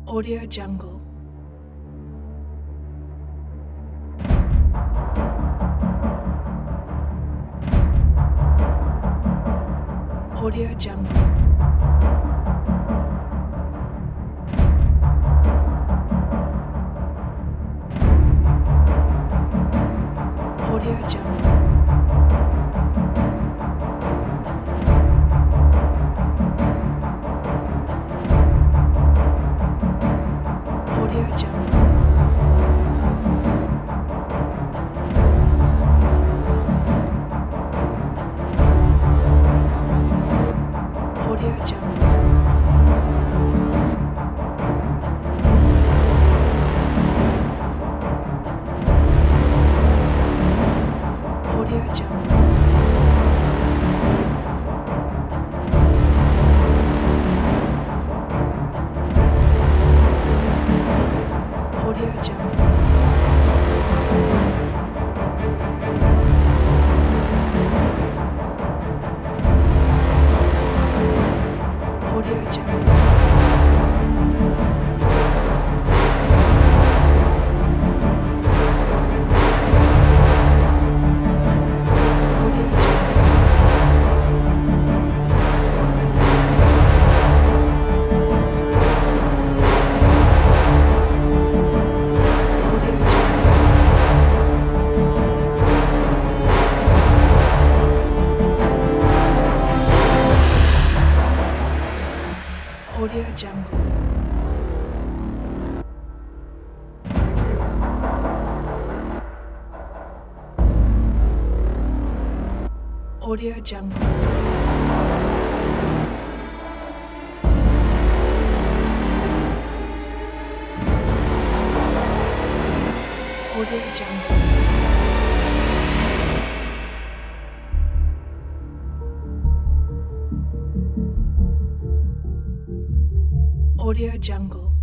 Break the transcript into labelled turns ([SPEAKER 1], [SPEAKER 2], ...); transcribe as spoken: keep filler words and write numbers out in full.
[SPEAKER 1] Audio Jungle. Audio Jungle. Audio Jungle. Audio Jungle. Audio Jungle. Audio Jungle. Audio Jungle. Audio Jungle. Audio Jungle. Audio Jungle. Audio Jungle. Audio Jungle.